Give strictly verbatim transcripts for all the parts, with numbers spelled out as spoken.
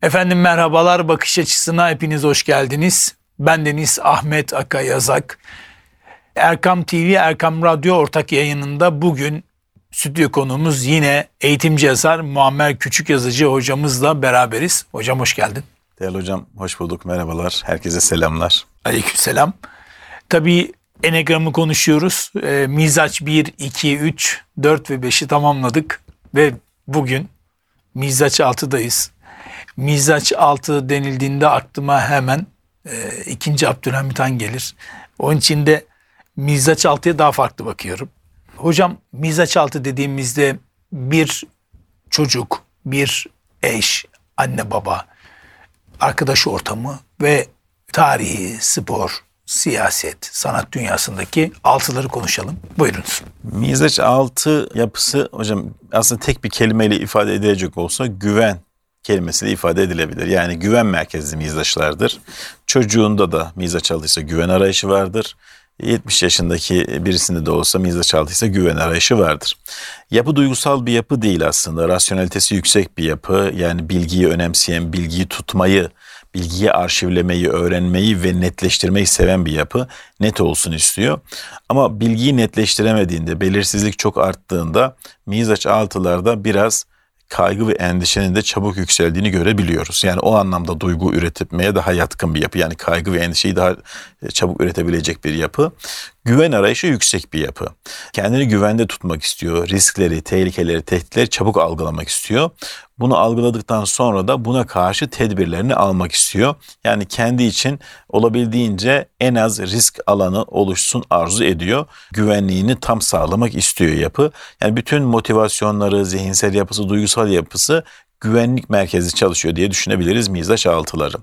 Efendim merhabalar, bakış açısına hepiniz hoş geldiniz. Bendeniz Ahmet Akayazak. Erkam T V, Erkam Radyo ortak yayınında bugün stüdyo konuğumuz yine eğitimci yazar Muammer Küçükyazıcı hocamızla beraberiz. Hocam hoş geldin. Değerli hocam hoş bulduk, merhabalar, herkese selamlar. Aleykümselam. Tabii Enegram'ı konuşuyoruz. E, Mizaç bir, iki, üç, dört ve beşi tamamladık ve bugün Mizaç altıdayız. Mizaç altı denildiğinde aklıma hemen e, ikinci Abdülhamit Han gelir. Onun için de Mizaç altıya daha farklı bakıyorum. Hocam Mizaç altı dediğimizde bir çocuk, bir eş, anne baba, arkadaş ortamı ve tarihi, spor, siyaset, sanat dünyasındaki altıları konuşalım. Buyurunuz. Mizaç altı yapısı hocam aslında tek bir kelimeyle ifade edilecek olsa güven kelimesiyle ifade edilebilir. Yani güven merkezli mizaçlardır. Çocuğunda da mizaç altıysa güven arayışı vardır. yetmiş yaşındaki birisinde de olsa mizaç altıysa güven arayışı vardır. Yapı duygusal bir yapı değil aslında. Rasyonalitesi yüksek bir yapı. Yani bilgiyi önemseyen, bilgiyi tutmayı, bilgiyi arşivlemeyi, öğrenmeyi ve netleştirmeyi seven bir yapı. Net olsun istiyor. Ama bilgiyi netleştiremediğinde, belirsizlik çok arttığında mizaç altılarda biraz kaygı ve endişenin de çabuk yükseldiğini görebiliyoruz. Yani o anlamda duygu üretmeye daha yatkın bir yapı. Yani kaygı ve endişeyi daha çabuk üretebilecek bir yapı. Güven arayışı yüksek bir yapı. Kendini güvende tutmak istiyor. Riskleri, tehlikeleri, tehditleri çabuk algılamak istiyor. Bunu algıladıktan sonra da buna karşı tedbirlerini almak istiyor. Yani kendi için olabildiğince en az risk alanı oluşsun arzu ediyor. Güvenliğini tam sağlamak istiyor yapı. Yani bütün motivasyonları, zihinsel yapısı, duygusal yapısı güvenlik merkezi çalışıyor diye düşünebiliriz mizaç altıları.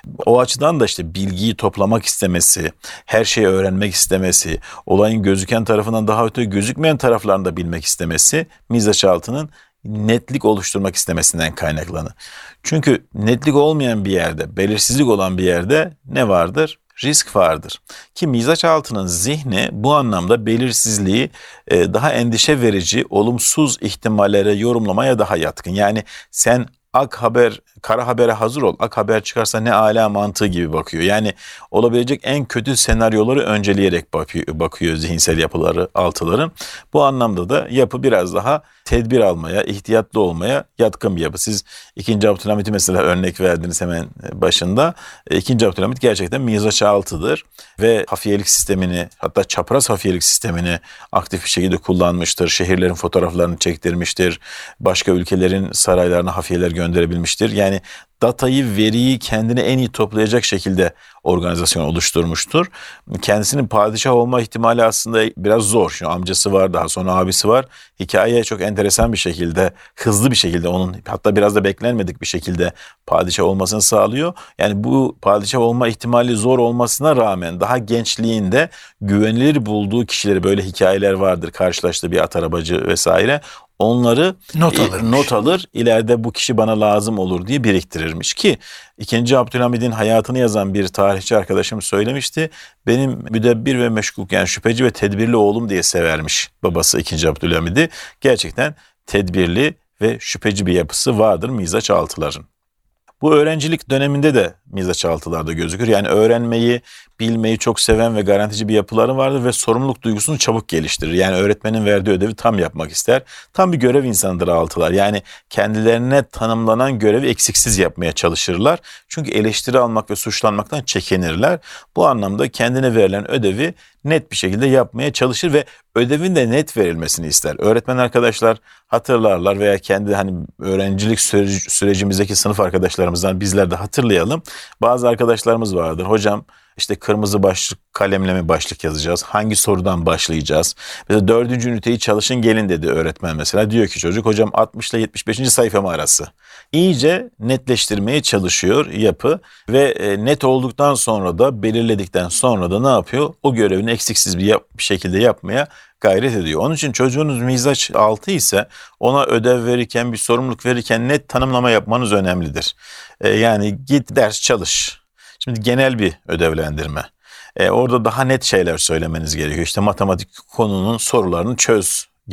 O açıdan da işte bilgiyi toplamak istemesi, her şeyi öğrenmek istemesi, olayın gözüken tarafından daha öte gözükmeyen taraflarını da bilmek istemesi mizaç altının netlik oluşturmak istemesinden kaynaklanır. Çünkü netlik olmayan bir yerde, belirsizlik olan bir yerde ne vardır? Risk vardır. Ki mizaç altının zihni bu anlamda belirsizliği daha endişe verici, olumsuz ihtimallere yorumlamaya daha yatkın. Yani sen ak haber, kara habere hazır ol, ak haber çıkarsa ne âlâ mantığı gibi bakıyor. Yani olabilecek en kötü senaryoları önceleyerek bakıyor, bakıyor zihinsel yapıları, altıların. Bu anlamda da yapı biraz daha tedbir almaya, ihtiyatlı olmaya yatkın bir yapı. Siz ikinci Abdülhamit'i mesela örnek verdiniz hemen başında. ikinci Abdülhamit gerçekten mizaç altıdır ve hafiyelik sistemini, hatta çapraz hafiyelik sistemini aktif bir şekilde kullanmıştır. Şehirlerin fotoğraflarını çektirmiştir. Başka ülkelerin saraylarına hafiyeler gönderebilmiştir. Yani datayı, veriyi kendine en iyi toplayacak şekilde organizasyon oluşturmuştur. Kendisinin padişah olma ihtimali aslında biraz zor. Şimdi amcası var, daha sonra abisi var. Hikayeye çok enteresan bir şekilde, hızlı bir şekilde onun hatta biraz da beklenmedik bir şekilde padişah olmasını sağlıyor. Yani bu padişah olma ihtimali zor olmasına rağmen daha gençliğinde güvenilir bulduğu kişileri, böyle hikayeler vardır, karşılaştığı bir at arabacı vesaire. Onları not, e, not alır, ileride bu kişi bana lazım olur diye biriktirirmiş ki ikinci Abdülhamid'in hayatını yazan bir tarihçi arkadaşım söylemişti. Benim müdebbir ve meşgul, yani şüpheci ve tedbirli oğlum diye severmiş babası ikinci Abdülhamid'i. Gerçekten tedbirli ve şüpheci bir yapısı vardır mizaç altıların. Bu öğrencilik döneminde de mizaç altılarda gözükür. Yani öğrenmeyi, bilmeyi çok seven ve garantici bir yapıları vardır ve sorumluluk duygusunu çabuk geliştirir. Yani öğretmenin verdiği ödevi tam yapmak ister. Tam bir görev insanıdır altılar. Yani kendilerine tanımlanan görevi eksiksiz yapmaya çalışırlar. Çünkü eleştiri almak ve suçlanmaktan çekinirler. Bu anlamda kendine verilen ödevi net bir şekilde yapmaya çalışır ve ödevin de net verilmesini ister. Öğretmen arkadaşlar hatırlarlar veya kendi hani öğrencilik süreci, sürecimizdeki sınıf arkadaşlarımızdan bizler de hatırlayalım. Bazı arkadaşlarımız vardır. Hocam işte kırmızı başlık kalemle mi başlık yazacağız? Hangi sorudan başlayacağız? Mesela dördüncü üniteyi çalışın gelin dedi öğretmen mesela. Diyor ki çocuk hocam altmış ile yetmiş beşinci sayfa mı arası? İyice netleştirmeye çalışıyor yapı ve net olduktan sonra da belirledikten sonra da ne yapıyor? O görevini eksiksiz bir, yap, bir şekilde yapmaya gayret ediyor. Onun için çocuğunuz mizaç altı ise ona ödev verirken, bir sorumluluk verirken net tanımlama yapmanız önemlidir. Ee, yani git ders çalış. Şimdi genel bir ödevlendirme. Ee, orada daha net şeyler söylemeniz gerekiyor. İşte matematik konunun sorularını çöz gibi.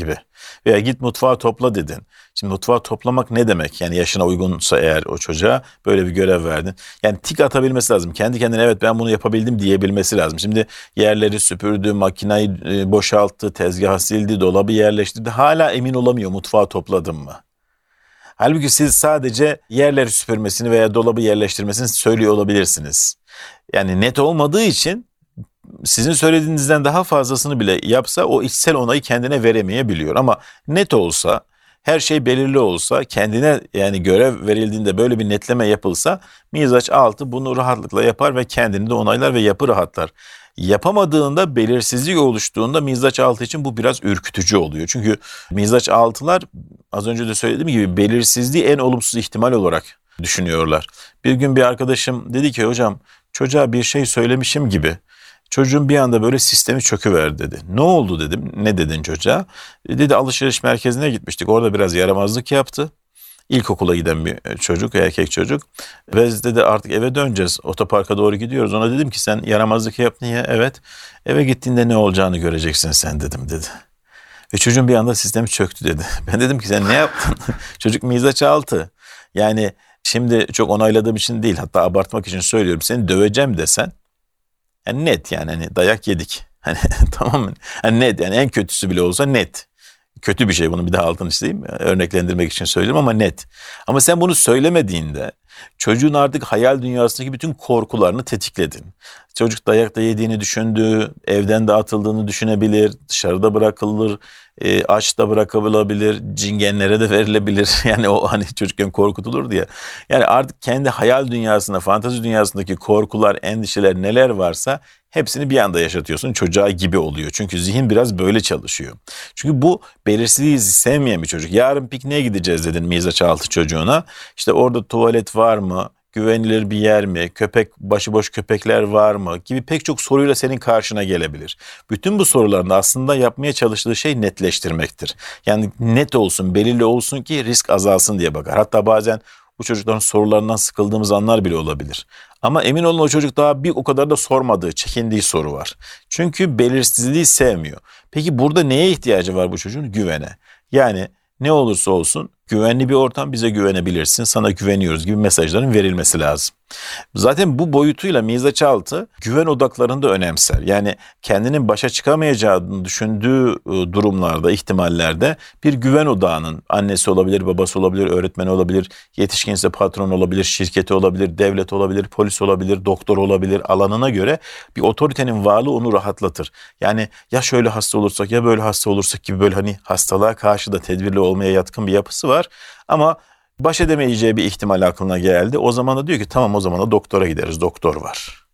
Veya git mutfağı topla dedin. Şimdi mutfağı toplamak ne demek? Yani yaşına uygunsa eğer o çocuğa böyle bir görev verdin. Yani tik atabilmesi lazım. Kendi kendine evet ben bunu yapabildim diyebilmesi lazım. Şimdi yerleri süpürdü, makinayı boşalttı, tezgahı sildi, dolabı yerleştirdi. Hala emin olamıyor mutfağı topladım mı? Halbuki siz sadece yerleri süpürmesini veya dolabı yerleştirmesini söylüyor olabilirsiniz. Yani net olmadığı için sizin söylediğinizden daha fazlasını bile yapsa o içsel onayı kendine veremeyebiliyor. Ama net olsa, her şey belirli olsa, kendine yani görev verildiğinde böyle bir netleme yapılsa mizaç altı bunu rahatlıkla yapar ve kendini de onaylar ve yapı rahatlar. Yapamadığında, belirsizlik oluştuğunda mizaç altı için bu biraz ürkütücü oluyor. Çünkü mizaç altılar az önce de söylediğim gibi belirsizliği en olumsuz ihtimal olarak düşünüyorlar. Bir gün bir arkadaşım dedi ki hocam çocuğa bir şey söylemişim gibi. Çocuğun bir anda böyle sistemi çöküverdi dedi. Ne oldu dedim. Ne dedin çocuğa? E dedi alışveriş merkezine gitmiştik. Orada biraz yaramazlık yaptı. İlkokula giden bir çocuk, erkek çocuk. Ve dedi artık eve döneceğiz. Otoparka doğru gidiyoruz. Ona dedim ki sen yaramazlık yaptın ya. Evet. Eve gittiğinde ne olacağını göreceksin sen dedim dedi. Ve çocuğun bir anda sistemi çöktü dedi. Ben dedim ki sen ne yaptın? Çocuk mizaç altı. Yani şimdi çok onayladığım için değil hatta abartmak için söylüyorum. Seni döveceğim desen yani net yani hani dayak yedik. Hani tamam mı? Hani net yani en kötüsü bile olsa net. Kötü bir şey bunu bir daha altını çizeyim. Örneklendirmek için söylüyorum ama net. Ama sen bunu söylemediğinde çocuğun artık hayal dünyasındaki bütün korkularını tetikledin. Çocuk dayakta yediğini düşündü, evden de atıldığını düşünebilir, dışarıda bırakılır, e, aç da bırakılabilir, cingenlere de verilebilir. Yani o hani çocukken korkutulurdu ya. Yani artık kendi hayal dünyasında, fantezi dünyasındaki korkular, endişeler neler varsa hepsini bir anda yaşatıyorsun. Çocuğa gibi oluyor. Çünkü zihin biraz böyle çalışıyor. Çünkü bu belirsizliği sevmeyen bir çocuk. Yarın pikniğe gideceğiz dedin mizaç altı çocuğuna. İşte orada tuvalet var mı? Güvenilir bir yer mi? Köpek, başıboş köpekler var mı? Gibi pek çok soruyla senin karşına gelebilir. Bütün bu soruların aslında yapmaya çalıştığı şey netleştirmektir. Yani net olsun, belirli olsun ki risk azalsın diye bakar. Hatta bazen bu çocukların sorularından sıkıldığımız anlar bile olabilir. Ama emin olun o çocuk daha bir o kadar da sormadığı, çekindiği soru var. Çünkü belirsizliği sevmiyor. Peki burada neye ihtiyacı var bu çocuğun? Güvene. Yani ne olursa olsun güvenli bir ortam, bize güvenebilirsin, sana güveniyoruz gibi mesajların verilmesi lazım. Zaten bu boyutuyla mizaç altı güven odaklarını da önemser. Yani kendinin başa çıkamayacağını düşündüğü durumlarda, ihtimallerde bir güven odağının annesi olabilir, babası olabilir, öğretmeni olabilir, yetişkinse patron olabilir, şirketi olabilir, devlet olabilir, polis olabilir, doktor olabilir, alanına göre bir otoritenin varlığı onu rahatlatır. Yani ya şöyle hasta olursak ya böyle hasta olursak gibi böyle hani hastalığa karşı da tedbirli olmaya yatkın bir yapısı var. Ama baş edemeyeceği bir ihtimal aklına geldi. O zaman da diyor ki tamam o zaman da doktora gideriz. Doktor var.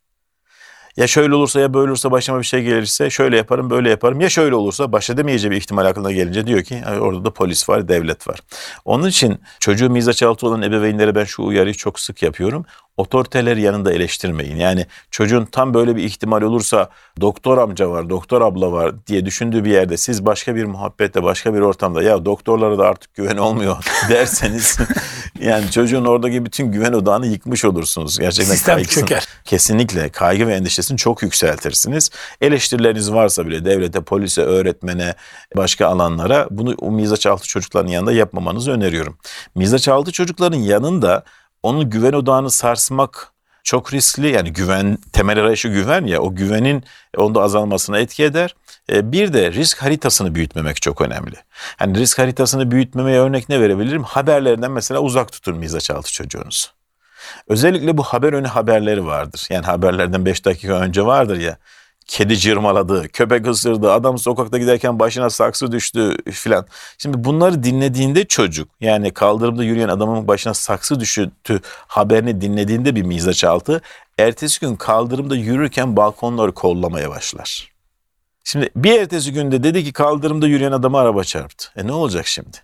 Ya şöyle olursa ya böyle olursa başıma bir şey gelirse şöyle yaparım böyle yaparım. Ya şöyle olursa baş edemeyeceği bir ihtimal aklına gelince diyor ki orada da polis var, devlet var. Onun için çocuğu mizaç altı olan ebeveynlere ben şu uyarıyı çok sık yapıyorum. Otoriteleri yanında eleştirmeyin. Yani çocuğun tam böyle bir ihtimal olursa doktor amca var, doktor abla var diye düşündüğü bir yerde siz başka bir muhabbette, başka bir ortamda ya doktorlara da artık güven olmuyor derseniz yani çocuğun oradaki bütün güven odağını yıkmış olursunuz. Gerçekten sistem çöker. Kesinlikle kaygı ve endişesini çok yükseltirsiniz. Eleştirileriniz varsa bile devlete, polise, öğretmene, başka alanlara bunu o mizaç altı çocukların yanında yapmamanızı öneriyorum. Mizaç altı çocukların yanında onun güven odağını sarsmak çok riskli. Yani güven, temel arayışı güven ya, o güvenin onda azalmasına etki eder. Bir de risk haritasını büyütmemek çok önemli. Hani risk haritasını büyütmemeye örnek ne verebilirim? Haberlerden mesela uzak tutun mizaç altı çocuğunuzu. Özellikle bu haber önü haberleri vardır. Yani haberlerden beş dakika önce vardır ya. Kedi cırmaladı, köpek ısırdı, adam sokakta giderken başına saksı düştü filan. Şimdi bunları dinlediğinde çocuk, yani kaldırımda yürüyen adamın başına saksı düştü haberini dinlediğinde bir mizaç altı, ertesi gün kaldırımda yürürken balkonları kollamaya başlar. Şimdi bir ertesi günde dedi ki kaldırımda yürüyen adama araba çarptı. E ne olacak şimdi?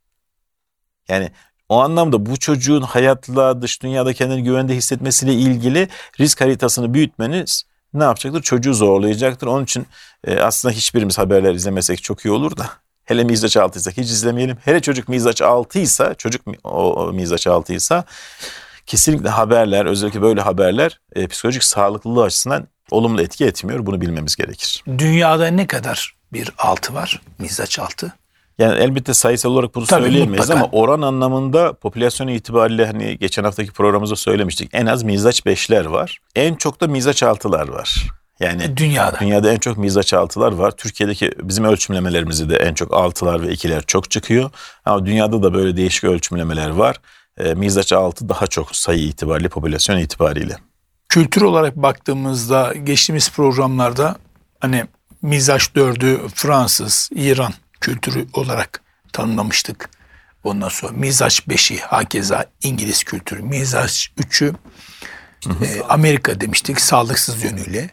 Yani o anlamda bu çocuğun hayatla, dış dünyada kendini güvende hissetmesiyle ilgili risk haritasını büyütmeniz ne yapacaktır? Çocuğu zorlayacaktır. Onun için e, aslında hiçbirimiz haberler izlemesek çok iyi olur da. Hele mizaç altıysa hiç izlemeyelim. Hele çocuk mizaç altıysa, çocuk o, o mizaç altıysa kesinlikle haberler, özellikle böyle haberler e, psikolojik sağlıklılığı açısından olumlu etki etmiyor. Bunu bilmemiz gerekir. Dünyada ne kadar bir altı var? Mizaç altı. Yani elbette sayısal olarak bunu Tabii, söyleyemeyiz mutlaka. ama oran anlamında popülasyon itibariyle hani geçen haftaki programımızda söylemiştik. En az mizaç beşler var. En çok da mizaç altılar var. Yani Dünyada. dünyada en çok mizaç altılar var. Türkiye'deki bizim ölçümlemelerimizde de en çok altılar ve ikiler çok çıkıyor. Ama dünyada da böyle değişik ölçümlemeler var. E, mizaç altı daha çok sayı itibariyle, popülasyon itibariyle. Kültür olarak baktığımızda geçtiğimiz programlarda hani mizaç dördü Fransız, İran kültürü olarak tanımlamıştık. Ondan sonra mizaç beşi hakeza İngiliz kültürü, mizaç üçü e, Amerika demiştik sağlıksız yönüyle.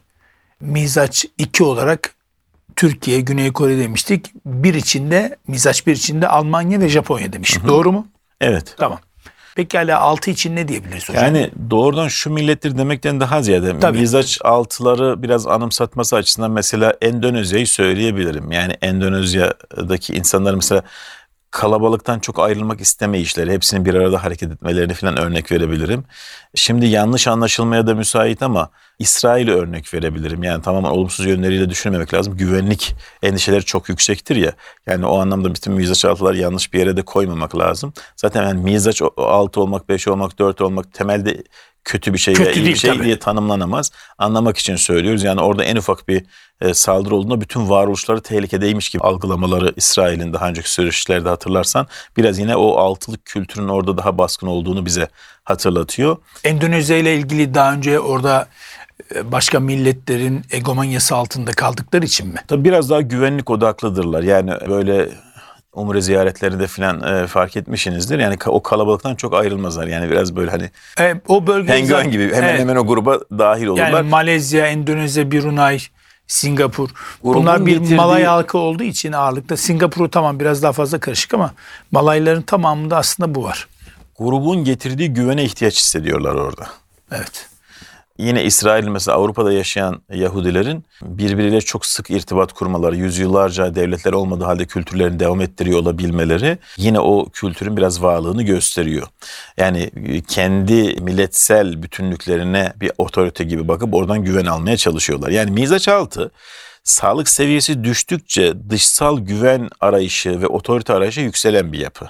Mizaç iki olarak Türkiye, Güney Kore demiştik. Bir içinde, mizaç bir içinde Almanya ve Japonya demiştik. Hı hı. Doğru mu? Evet. Tamam. Pekala altı için ne diyebiliriz hocam? Yani doğrudan şu millettir demekten daha ziyade Tabii. mizaç altıları biraz anımsatması açısından mesela Endonezya'yı söyleyebilirim. Yani Endonezya'daki insanlar mesela kalabalıktan çok ayrılmak istemeyişleri, hepsinin bir arada hareket etmelerini falan örnek verebilirim. Şimdi yanlış anlaşılmaya da müsait ama İsrail'e örnek verebilirim. Yani tamamen olumsuz yönleriyle düşünmemek lazım. Güvenlik endişeleri çok yüksektir ya. Yani o anlamda bütün mizaç altıları yanlış bir yere de koymamak lazım. Zaten yani mizaç altı olmak, beş olmak, dört olmak temelde kötü bir şey kötü veya iyi değil, bir şey tabii. diye tanımlanamaz. Anlamak için söylüyoruz. Yani orada en ufak bir e, saldırı olduğunda bütün varoluşları tehlikedeymiş gibi algılamaları İsrail'in daha önceki süreçlerde hatırlarsan biraz yine o altılık kültürün orada daha baskın olduğunu bize hatırlatıyor. Endonezya ile ilgili daha önce orada başka milletlerin egomanyası altında kaldıkları için mi? Tabii biraz daha güvenlik odaklıdırlar. Yani böyle umre ziyaretlerinde falan e, fark etmişsinizdir. Yani ka- o kalabalıktan çok ayrılmazlar. Yani biraz böyle hani E, o bölge penguen gibi hemen evet. hemen o gruba dahil olurlar. Yani Malezya, Endonezya, Brunei, Singapur. Grubun Bunlar bir getirdiği- Malay halkı olduğu için ağırlıkta. Singapur'u tamam biraz daha fazla karışık ama Malayların tamamında aslında bu var. Grubun getirdiği güvene ihtiyaç hissediyorlar orada. Evet. Yine İsrail mesela Avrupa'da yaşayan Yahudilerin birbiriyle çok sık irtibat kurmaları, yüzyıllarca devletler olmadığı halde kültürlerini devam ettiriyor olabilmeleri yine o kültürün biraz varlığını gösteriyor. Yani kendi milletsel bütünlüklerine bir otorite gibi bakıp oradan güven almaya çalışıyorlar. Yani mizaç altı sağlık seviyesi düştükçe dışsal güven arayışı ve otorite arayışı yükselen bir yapı.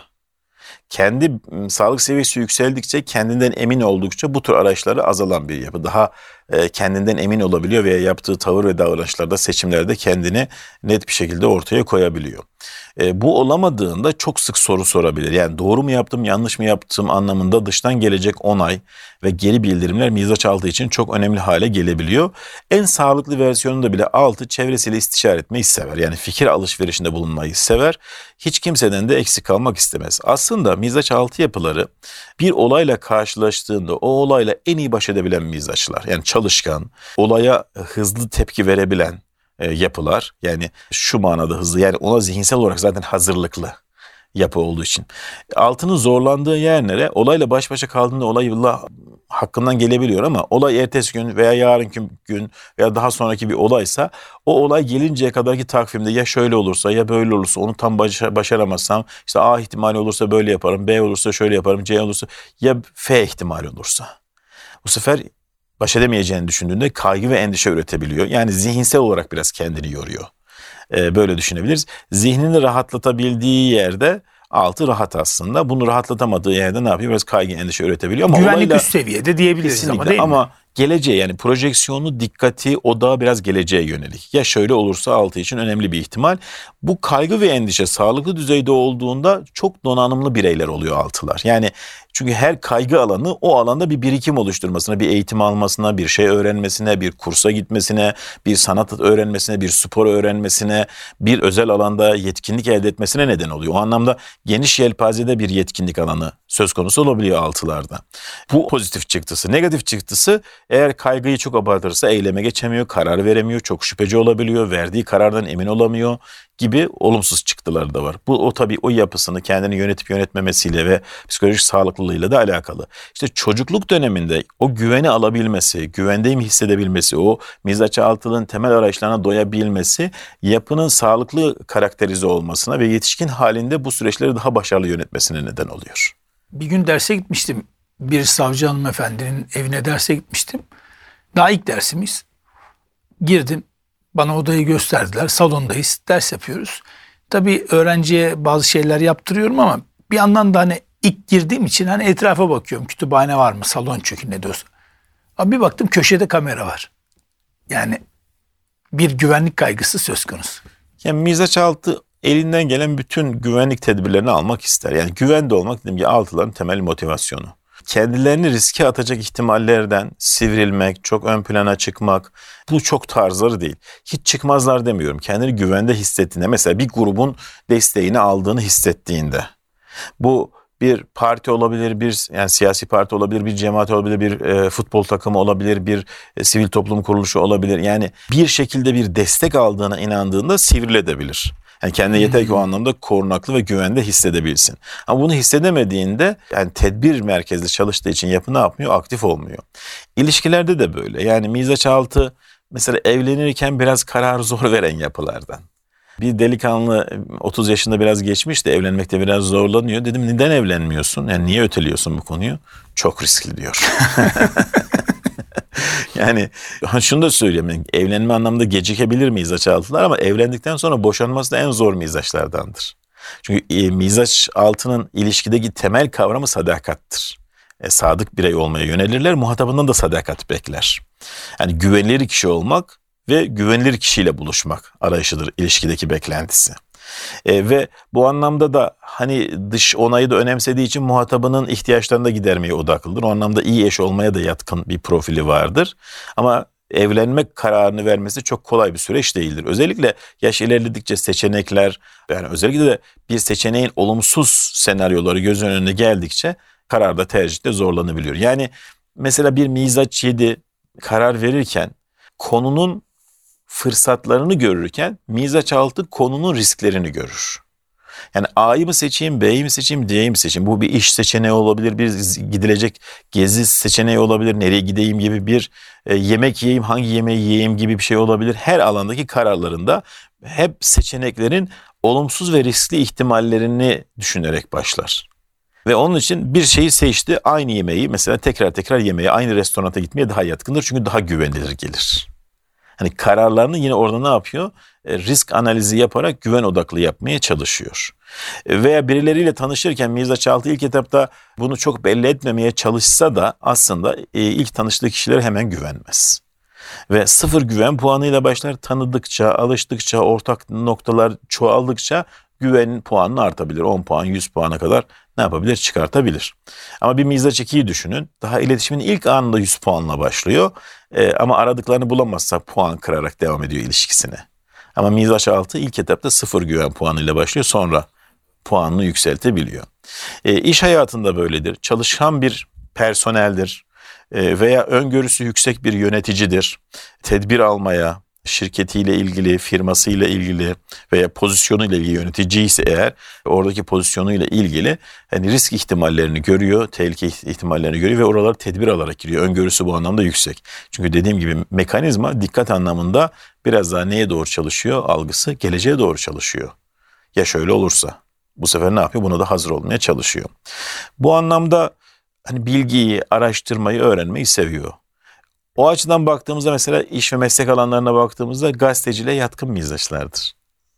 Kendi sağlık seviyesi yükseldikçe, kendinden emin oldukça bu tür araçları azalan bir yapı. Daha e, kendinden emin olabiliyor veya yaptığı tavır ve davranışlarda, seçimlerde kendini net bir şekilde ortaya koyabiliyor. E, bu olamadığında çok sık soru sorabilir. Yani doğru mu yaptım, yanlış mı yaptım anlamında dıştan gelecek onay ve geri bildirimler mizaç altı için çok önemli hale gelebiliyor. En sağlıklı versiyonunda bile altı çevresiyle istişare etmeyi sever. Yani fikir alışverişinde bulunmayı sever. Hiç kimseden de eksik kalmak istemez. Aslında mizaç altı yapıları bir olayla karşılaştığında o olayla en iyi baş edebilen mizaçlar. Yani çalışkan, olaya hızlı tepki verebilen e, yapılar. Yani şu manada hızlı, yani ona zihinsel olarak zaten hazırlıklı yapı olduğu için. Altının zorlandığı yerlere olayla baş başa kaldığında olayla hakkından gelebiliyor ama olay ertesi gün veya yarınki gün veya daha sonraki bir olaysa o olay gelinceye kadarki takvimde ya şöyle olursa ya böyle olursa onu tam başa- başaramazsam işte A ihtimali olursa böyle yaparım, B olursa şöyle yaparım, C olursa ya F ihtimali olursa. Bu sefer baş edemeyeceğini düşündüğünde kaygı ve endişe üretebiliyor. Yani zihinsel olarak biraz kendini yoruyor. Ee, böyle düşünebiliriz. Zihnini rahatlatabildiği yerde altı rahat aslında. Bunu rahatlatamadığı yerde ne yapıyor? Biraz kaygı, endişe üretebiliyor. Ama Güvenlik olayla, üst seviyede diyebiliriz kesinlikle, ama değil ama mi? geleceğe, yani projeksiyonu, dikkati, odağı biraz geleceğe yönelik. Ya şöyle olursa altı için önemli bir ihtimal. Bu kaygı ve endişe sağlıklı düzeyde olduğunda çok donanımlı bireyler oluyor altılar. Yani çünkü her kaygı alanı o alanda bir birikim oluşturmasına, bir eğitim almasına, bir şey öğrenmesine, bir kursa gitmesine, bir sanat öğrenmesine, bir spor öğrenmesine, bir özel alanda yetkinlik elde etmesine neden oluyor. O anlamda geniş yelpazede bir yetkinlik alanı söz konusu olabiliyor altılarda. Bu pozitif çıktısı. Negatif çıktısı, eğer kaygıyı çok abartırsa eyleme geçemiyor, karar veremiyor, çok şüpheci olabiliyor, verdiği karardan emin olamıyor gibi olumsuz çıktıları da var. Bu o tabii o yapısını kendini yönetip yönetmemesiyle ve psikolojik sağlıklılığıyla da alakalı. İşte çocukluk döneminde o güveni alabilmesi, güvendeyim hissedebilmesi, o mizaç altılığın temel arayışlarına doyabilmesi yapının sağlıklı karakterize olmasına ve yetişkin halinde bu süreçleri daha başarılı yönetmesine neden oluyor. Bir gün derse gitmiştim. Bir savcı hanımefendinin evine derse gitmiştim. Daha ilk dersimiz. Girdim. Bana odayı gösterdiler. Salondayız. Ders yapıyoruz. Tabii öğrenciye bazı şeyler yaptırıyorum ama bir yandan da hani ilk girdiğim için hani etrafa bakıyorum. Kütüphane var mı? Salon çünkü ne diyorsa. Abi bir baktım köşede kamera var. Yani bir güvenlik kaygısı söz konusu. Yani mizaç altı elinden gelen bütün güvenlik tedbirlerini almak ister. Yani güvende olmak dediğim gibi altıların temel motivasyonu. Kendilerini riske atacak ihtimallerden sivrilmek, çok ön plana çıkmak, bu çok tarzları değil. Hiç çıkmazlar demiyorum. Kendini güvende hissettiğinde, mesela bir grubun desteğini aldığını hissettiğinde, bu bir parti olabilir, bir yani siyasi parti olabilir, bir cemaat olabilir, bir e, futbol takımı olabilir, bir e, sivil toplum kuruluşu olabilir. Yani bir şekilde bir destek aldığına inandığında sivrilebilir. Yani kendine yeter ki o anlamda korunaklı ve güvende hissedebilsin. Ama bunu hissedemediğinde, yani tedbir merkezli çalıştığı için yapı ne yapmıyor? Aktif olmuyor. İlişkilerde de böyle. Yani mizaç altı mesela evlenirken biraz kararı zor veren yapılardan. Bir delikanlı otuz yaşında biraz geçmiş de evlenmekte biraz zorlanıyor. Dedim neden evlenmiyorsun? Yani niye öteliyorsun bu konuyu? Çok riskli diyor. Yani şunu da söyleyeyim. Yani evlenme anlamda gecikebilir mizaç altılar ama evlendikten sonra boşanması da en zor mizaçlardandır. Çünkü e, mizaç altının ilişkideki temel kavramı sadakattır. E, sadık birey olmaya yönelirler. Muhatabından da sadakat bekler. Yani güvenilir kişi olmak ve güvenilir kişiyle buluşmak arayışıdır ilişkideki beklentisi. E, ve bu anlamda da hani dış onayı da önemsediği için muhatabının ihtiyaçlarını da gidermeye odaklıdır. O anlamda iyi eş olmaya da yatkın bir profili vardır. Ama evlenmek kararını vermesi çok kolay bir süreç değildir. Özellikle yaş ilerledikçe seçenekler, yani özellikle de bir seçeneğin olumsuz senaryoları göz önüne geldikçe kararda tercihte zorlanabiliyor. Yani mesela bir mizaç yedi karar verirken konunun fırsatlarını görürken mizaç altı konunun risklerini görür. Yani A'yı mı seçeyim, B'yi mi seçeyim, D'yi mi seçeyim? Bu bir iş seçeneği olabilir, bir gidilecek gezi seçeneği olabilir, nereye gideyim gibi bir e, yemek yiyeyim, hangi yemeği yiyeyim gibi bir şey olabilir. Her alandaki kararlarında hep seçeneklerin olumsuz ve riskli ihtimallerini düşünerek başlar. Ve onun için bir şeyi seçti, aynı yemeği mesela tekrar tekrar yemeye, aynı restorana gitmeye daha yatkındır. Çünkü daha güvenilir gelir. Hani kararlarını yine orada ne yapıyor? E, risk analizi yaparak güven odaklı yapmaya çalışıyor. E, veya birileriyle tanışırken mizaç altı ilk etapta bunu çok belli etmemeye çalışsa da aslında e, ilk tanıştığı kişilere hemen güvenmez. Ve sıfır güven puanıyla başlar. Tanıdıkça, alıştıkça, ortak noktalar çoğaldıkça güven puanı artabilir. on puan, yüz puana kadar ne yapabilir? Çıkartabilir. Ama bir mizaç ikiyi düşünün. Daha iletişimin ilk anında yüz puanla başlıyor. Ee, ama aradıklarını bulamazsa puan kırarak devam ediyor ilişkisine. Ama mizaç altı ilk etapta sıfır güven puanıyla başlıyor. Sonra puanını yükseltebiliyor. Ee, iş hayatında böyledir. Çalışkan bir personeldir. Ee, veya öngörüsü yüksek bir yöneticidir. Tedbir almaya, şirketiyle ilgili, firmasıyla ilgili veya pozisyonuyla ilgili yönetici ise eğer oradaki pozisyonuyla ilgili hani risk ihtimallerini görüyor, tehlike ihtimallerini görüyor ve oralara tedbir alarak giriyor. Öngörüsü bu anlamda yüksek. Çünkü dediğim gibi mekanizma dikkat anlamında biraz daha neye doğru çalışıyor? Algısı geleceğe doğru çalışıyor. Ya şöyle olursa bu sefer ne yapıyor? Buna da hazır olmaya çalışıyor. Bu anlamda hani bilgiyi, araştırmayı, öğrenmeyi seviyor. O açıdan baktığımızda mesela iş ve meslek alanlarına baktığımızda gazeteciliğe yatkın mizaçlardır.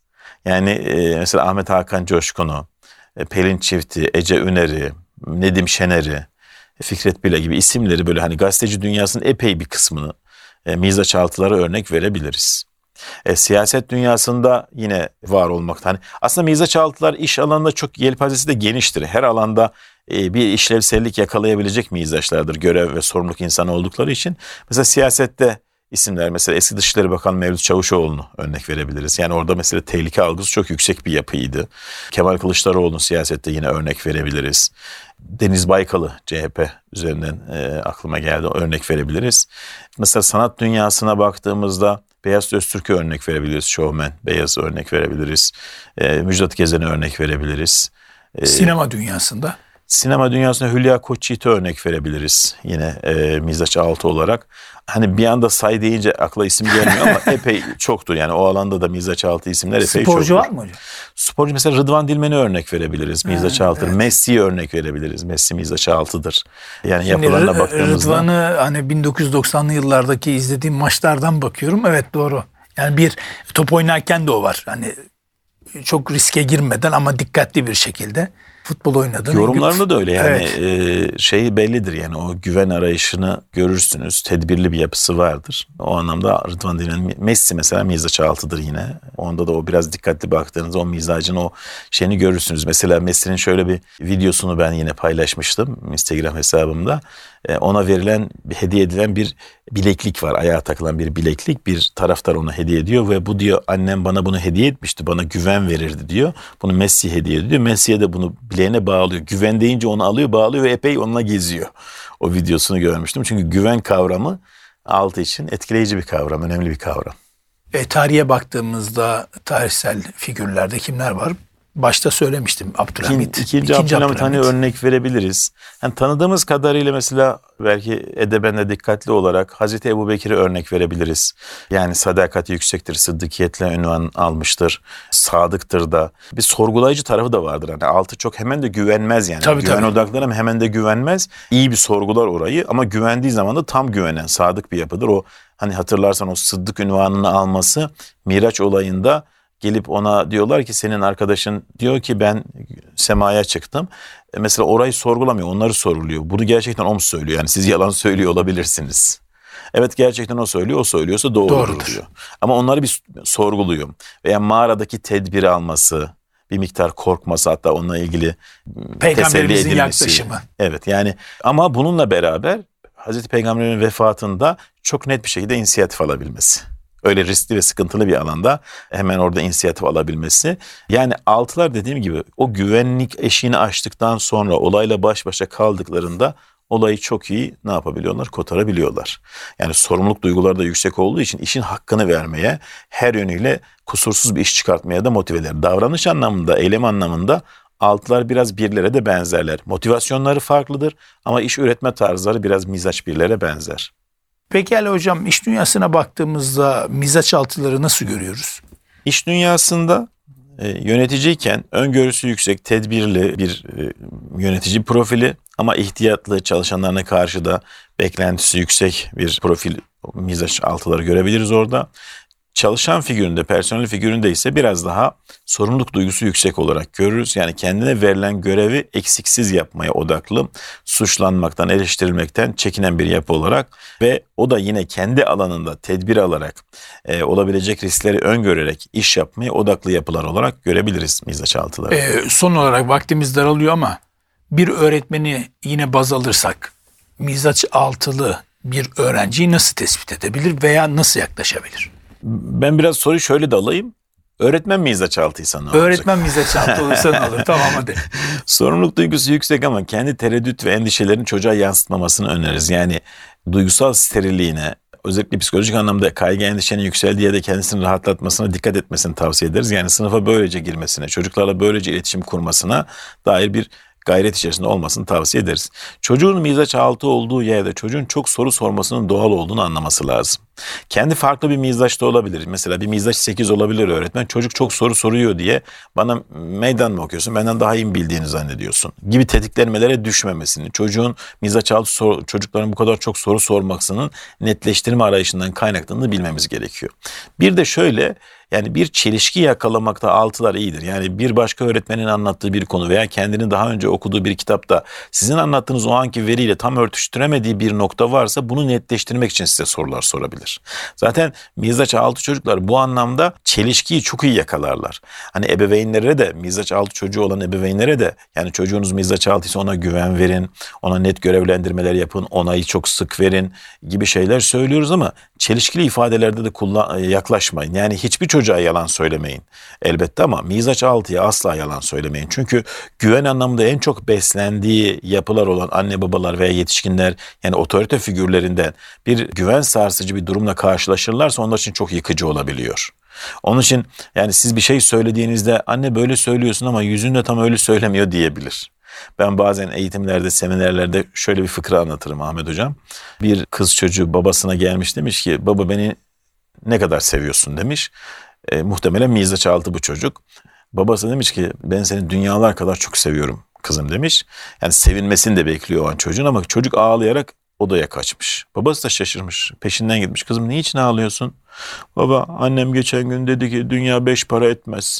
Yani e, mesela Ahmet Hakan Coşkun'u, e, Pelin Çift'i, Ece Üner'i, Nedim Şener'i, Fikret Bile gibi isimleri böyle hani gazeteci dünyasının epey bir kısmını e, mizaç altılara örnek verebiliriz. E, siyaset dünyasında yine var olmakta. Hani aslında mizaç altılar iş alanında çok yelpazesi de geniştir. Her alanda e, bir işlevsellik yakalayabilecek mizaçlardır. Görev ve sorumluluk insanı oldukları için. Mesela siyasette isimler mesela eski Dışişleri Bakanı Mevlüt Çavuşoğlu'nu örnek verebiliriz. Yani orada mesela tehlike algısı çok yüksek bir yapıydı. Kemal Kılıçdaroğlu'nun siyasette yine örnek verebiliriz. Deniz Baykal'ı C H P üzerinden e, aklıma geldi, örnek verebiliriz. Mesela sanat dünyasına baktığımızda Beyaz Öztürk'e örnek verebiliriz. Şovmen Beyaz örnek verebiliriz. E, Müjdat Gezen'e örnek verebiliriz. E, Sinema dünyasında? Sinema dünyasında Hülya Koçyiğit'e örnek verebiliriz. Yine e, mizaç altı olarak. Hani bir anda say deyince akla isim gelmiyor ama epey çoktur. Yani o alanda da mizaç altı isimler epey çoktur. Sporcu var mı hocam? Sporcu mesela Rıdvan Dilmen'e örnek verebiliriz. Mizaç altı. Evet. Messi'ye örnek verebiliriz. Messi mizaç altıdır. Yani Şimdi yapılarına baktığımızda. Rıdvan'ı hani bin dokuz yüz doksanlı yıllardaki izlediğim maçlardan bakıyorum. Evet doğru. Yani bir top oynarken de o var. Hani çok riske girmeden ama dikkatli bir şekilde futbol oynadığını. Yorumlarında da öyle yani Evet. e, şey bellidir yani o güven arayışını görürsünüz. Tedbirli bir yapısı vardır. O anlamda Rıdvan Dilmen, Messi mesela mizaç altıdır yine. Onda da o biraz dikkatli baktığınızda o mizacın o şeyini görürsünüz. Mesela Messi'nin şöyle bir videosunu ben yine paylaşmıştım Instagram hesabımda. E, ona verilen, hediye edilen bir bileklik var. Ayağa takılan bir bileklik. Bir taraftar ona hediye ediyor ve bu diyor annem bana bunu hediye etmişti. Bana güven verirdi diyor. Bunu Messi hediye ediyor. Messi'ye de bunu bileğine bağlıyor. Güven deyince onu alıyor, bağlıyor ve epey onunla geziyor. O videosunu görmüştüm. Çünkü güven kavramı altı için etkileyici bir kavram, önemli bir kavram. E, tarihe baktığımızda tarihsel figürlerde kimler var? Başta söylemiştim Abdülhamit. İkinci, ikinci Abdülhamit hani örnek verebiliriz. Yani tanıdığımız kadarıyla mesela belki edebenle dikkatli olarak Hazreti Ebubekir'e örnek verebiliriz. Yani sadakati yüksektir, sıddıkiyetle ünvan almıştır, sadıktır da. Bir sorgulayıcı tarafı da vardır. Hani altı çok hemen de güvenmez yani. Tabii, Güven tabii. odaklı ama hemen de güvenmez. İyi bir sorgular orayı ama güvendiği zaman da tam güvenen, sadık bir yapıdır. O hani hatırlarsan o sıddık ünvanını alması Miraç olayında gelip ona diyorlar ki senin arkadaşın diyor ki ben semaya çıktım. E mesela orayı sorgulamıyor, onları soruluyor. Bunu gerçekten o mu söylüyor? Yani siz yalan söylüyor olabilirsiniz. Evet gerçekten o söylüyor, o söylüyorsa doğrudur, Doğrudur diyor. Ama onları bir sorguluyor. Veya mağaradaki tedbiri alması, bir miktar korkması hatta onunla ilgili teselli Peygamberimizin edilmesi. yaklaşımı. Evet yani ama bununla beraber Hazreti Peygamber'in vefatında çok net bir şekilde inisiyatif alabilmesi. Öyle riskli ve sıkıntılı bir alanda hemen orada inisiyatif alabilmesi. Yani altılar dediğim gibi o güvenlik eşiğini aştıktan sonra olayla baş başa kaldıklarında olayı çok iyi ne yapabiliyorlar? Kotarabiliyorlar. Yani sorumluluk duyguları da yüksek olduğu için işin hakkını vermeye, her yönüyle kusursuz bir iş çıkartmaya da motiveler. Davranış anlamında, eylem anlamında altılar biraz birlere de benzerler. Motivasyonları farklıdır ama iş üretme tarzları biraz mizaç birlere benzer. Pekala hocam, iş dünyasına baktığımızda mizaç altıları nasıl görüyoruz? İş dünyasında e, yöneticiyken öngörüsü yüksek, tedbirli bir e, yönetici profili ama ihtiyatlı, çalışanlarına karşı da beklentisi yüksek bir profil, mizaç altıları görebiliriz orada. Çalışan figüründe, personel figüründe ise biraz daha sorumluluk duygusu yüksek olarak görürüz. Yani kendine verilen görevi eksiksiz yapmaya odaklı, suçlanmaktan, eleştirilmekten çekinen bir yapı olarak ve o da yine kendi alanında tedbir alarak, e, olabilecek riskleri öngörerek iş yapmaya odaklı yapılar olarak görebiliriz mizaç altıları. Ee, son olarak vaktimiz daralıyor ama bir öğretmeni yine baz alırsak mizaç altılı bir öğrenciyi nasıl tespit edebilir veya nasıl yaklaşabilir? Ben biraz soruyu şöyle de alayım. Öğretmen mizaç altıysa ne olacak? Öğretmen mizaç altı olursa ne olur? Tamam hadi. Sorumluluk duygusu yüksek ama kendi tereddüt ve endişelerini çocuğa yansıtmamasını öneririz. Yani duygusal sterilliğine, özellikle psikolojik anlamda kaygı endişenin yükseldiği ya da kendisini rahatlatmasına dikkat etmesini tavsiye ederiz. Yani sınıfa böylece girmesine, çocuklarla böylece iletişim kurmasına dair bir gayret içerisinde olmasını tavsiye ederiz. Çocuğun mizaç altı olduğu yerde çocuğun çok soru sormasının doğal olduğunu anlaması lazım. Kendi farklı bir mizaçta olabilir. Mesela bir mizaç sekiz olabilir öğretmen. Çocuk çok soru soruyor diye bana meydan mı okuyorsun? Benden daha iyi mi bildiğini zannediyorsun? Gibi tetiklenmelere düşmemesini, çocuğun mizaç altı sor, çocukların bu kadar çok soru sormasının netleştirme arayışından kaynaklandığını bilmemiz gerekiyor. Bir de şöyle, yani bir çelişki yakalamakta altılar iyidir. Yani bir başka öğretmenin anlattığı bir konu veya kendini daha önce okuduğu bir kitapta sizin anlattığınız o anki veriyle tam örtüştüremediği bir nokta varsa bunu netleştirmek için size sorular sorabilir. Zaten mizaç altı çocuklar bu anlamda çelişkiyi çok iyi yakalarlar. Hani ebeveynlere de, mizaç altı çocuğu olan ebeveynlere de, yani çocuğunuz mizaç altıysa ona güven verin, ona net görevlendirmeler yapın, onayı çok sık verin gibi şeyler söylüyoruz ama çelişkili ifadelerde de kullan, yaklaşmayın. Yani hiçbir çocuğa yalan söylemeyin elbette ama mizaç altıya asla yalan söylemeyin. Çünkü güven anlamında en çok beslendiği yapılar olan anne babalar veya yetişkinler, yani otorite figürlerinden bir güven sarsıcı bir durumla karşılaşırlarsa onlar için çok yıkıcı olabiliyor. Onun için yani siz bir şey söylediğinizde anne böyle söylüyorsun ama yüzünde tam öyle söylemiyor diyebilir. Ben bazen eğitimlerde, seminerlerde şöyle bir fıkra anlatırım Ahmet Hocam. Bir kız çocuğu babasına gelmiş, demiş ki baba beni ne kadar seviyorsun demiş. E, muhtemelen mizaç altı bu çocuk. Babası demiş ki ben seni dünyalar kadar çok seviyorum kızım demiş. Yani sevinmesini de bekliyor o an çocuğun ama çocuk ağlayarak odaya kaçmış. Babası da şaşırmış. Peşinden gitmiş. Kızım niçin ağlıyorsun? Baba annem geçen gün dedi ki dünya beş para etmez.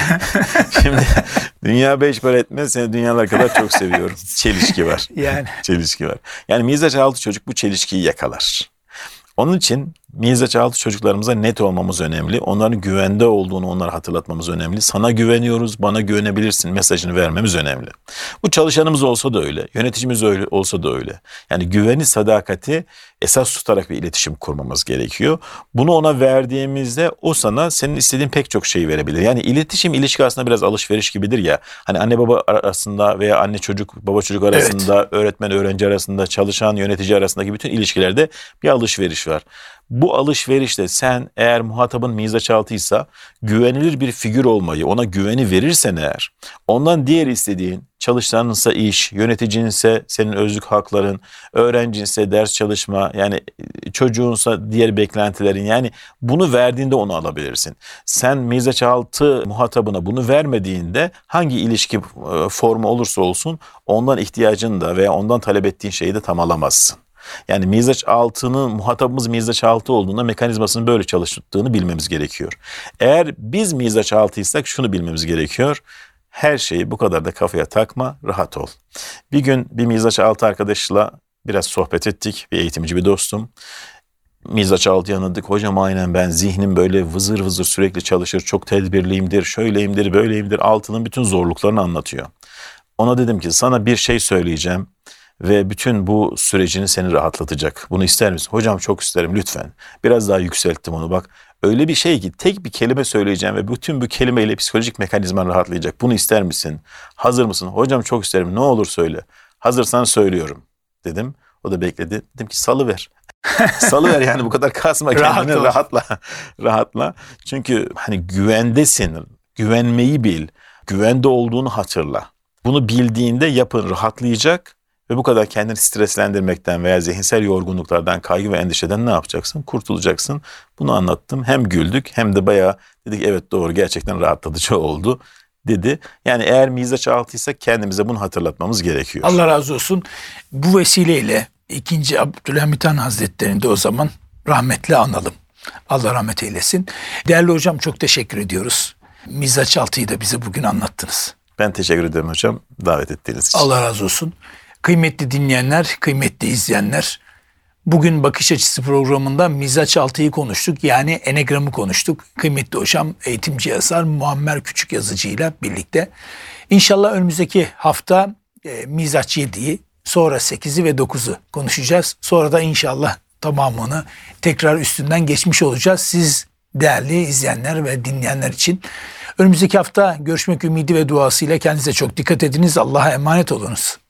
Şimdi dünya beş para etmez. Seni dünyalar kadar çok seviyorum. Çelişki var. Yani. Çelişki var. Yani mizaç altı çocuk bu çelişkiyi yakalar. Onun için mizaç altı çocuklarımıza net olmamız önemli. Onların güvende olduğunu onlara hatırlatmamız önemli. Sana güveniyoruz, bana güvenebilirsin mesajını vermemiz önemli. Bu çalışanımız olsa da öyle, yöneticimiz öyle olsa da öyle. Yani güveni, sadakati esas tutarak bir iletişim kurmamız gerekiyor. Bunu ona verdiğimizde o sana senin istediğin pek çok şeyi verebilir. Yani iletişim ilişki aslında biraz alışveriş gibidir ya. Hani anne baba arasında veya anne çocuk, baba çocuk arasında, evet. öğretmen öğrenci arasında, çalışan yönetici arasındaki bütün ilişkilerde bir alışveriş var. Bu alışverişte sen eğer muhatabın mizaç altıysa güvenilir bir figür olmayı, ona güveni verirsen eğer, ondan diğer istediğin, çalışanınsa iş, yöneticinse senin özlük hakların, öğrencinse ders çalışma, yani çocuğunsa diğer beklentilerin, yani bunu verdiğinde onu alabilirsin. Sen mizaç altı muhatabına bunu vermediğinde hangi ilişki formu olursa olsun ondan ihtiyacını da veya ondan talep ettiğin şeyi de tam alamazsın. Yani mizaç altının, muhatabımız mizaç altı olduğunda mekanizmasının böyle çalıştığını bilmemiz gerekiyor. Eğer biz mizaç altıysak şunu bilmemiz gerekiyor. Her şeyi bu kadar da kafaya takma, rahat ol. Bir gün bir mizaç altı arkadaşla biraz sohbet ettik. Bir eğitimci, bir dostum. Mizaç altı yanıldık. Hocam aynen ben zihnim böyle vızır vızır sürekli çalışır. Çok tedbirliyimdir, şöyleyimdir, böyleyimdir. Altının bütün zorluklarını anlatıyor. Ona dedim ki sana bir şey söyleyeceğim. Ve bütün bu sürecini seni rahatlatacak. Bunu ister misin? Hocam çok isterim lütfen. Biraz daha yükselttim onu bak. Öyle bir şey ki tek bir kelime söyleyeceğim ve bütün bu kelimeyle psikolojik mekanizman rahatlayacak. Bunu ister misin? Hazır mısın? Hocam çok isterim. Ne olur söyle. Hazırsan söylüyorum dedim. O da bekledi. Dedim ki salıver. Salıver yani bu kadar kasma kendini. Rahat rahatla. Rahatla. Çünkü hani güvendesin. Güvenmeyi bil. Güvende olduğunu hatırla. Bunu bildiğinde yapın rahatlayacak. Ve bu kadar kendini streslendirmekten veya zihinsel yorgunluklardan, kaygı ve endişeden ne yapacaksın? Kurtulacaksın. Bunu anlattım. Hem güldük hem de bayağı dedik evet doğru gerçekten rahatlatıcı oldu dedi. Yani eğer mizaç altıysa kendimize bunu hatırlatmamız gerekiyor. Allah razı olsun. Bu vesileyle ikinci Abdülhamit Han Hazretleri'ni de o zaman rahmetle analım. Allah rahmet eylesin. Değerli hocam çok teşekkür ediyoruz. Mizaç altıyı da bize bugün anlattınız. Ben teşekkür ederim hocam davet ettiğiniz için. Allah razı olsun. Kıymetli dinleyenler, kıymetli izleyenler, bugün Bakış Açısı programında mizaç altıyı konuştuk. Yani enegramı konuştuk. Kıymetli hocam, eğitimci yazar Muammer Küçük Yazıcı ile birlikte. İnşallah önümüzdeki hafta e, mizaç yediyi, sonra sekizi ve dokuzu konuşacağız. Sonra da inşallah tamamını tekrar üstünden geçmiş olacağız. Siz değerli izleyenler ve dinleyenler için. Önümüzdeki hafta görüşmek ümidi ve duasıyla kendinize çok dikkat ediniz. Allah'a emanet olunuz.